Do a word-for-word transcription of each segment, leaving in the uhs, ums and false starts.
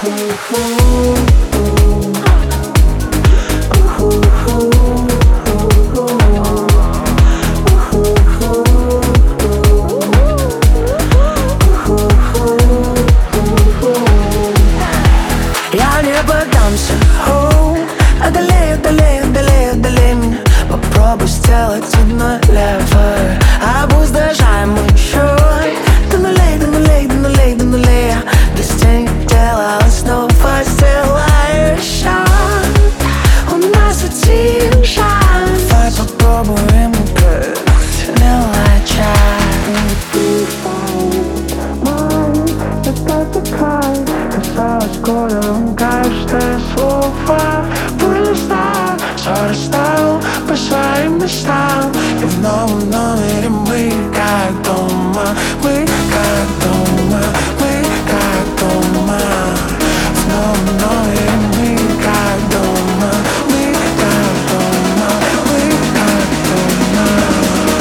Я не поддамся, оу. Одолей, одолей, одолей, одолей меня. Попробуй сделать одно левое. Обуздажай мой счет. До нулей, до нулей, до нулей, до нулей. Я без тени делала, снова сделаю счет. У нас один шанс. Давай попробуем играть мелоча. Это такая, казалось городом каждое слово вылезла. Все расставил по своим местам. И в новом номере мы как дома. Мы как дома, мы как дома. В новом номере мы как дома. Мы как дома, мы как дома.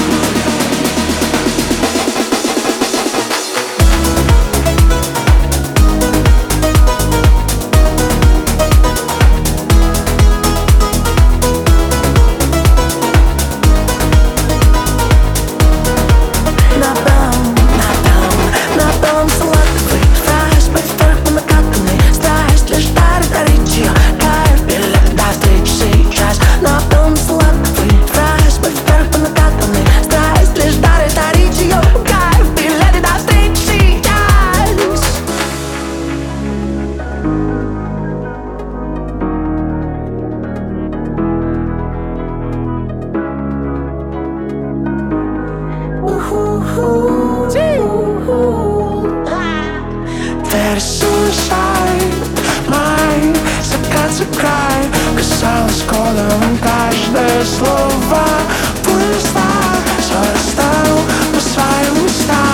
Ты suicide, мой закат за край. Казалось годом каждое слово вылезло. Все расставил по своим местам.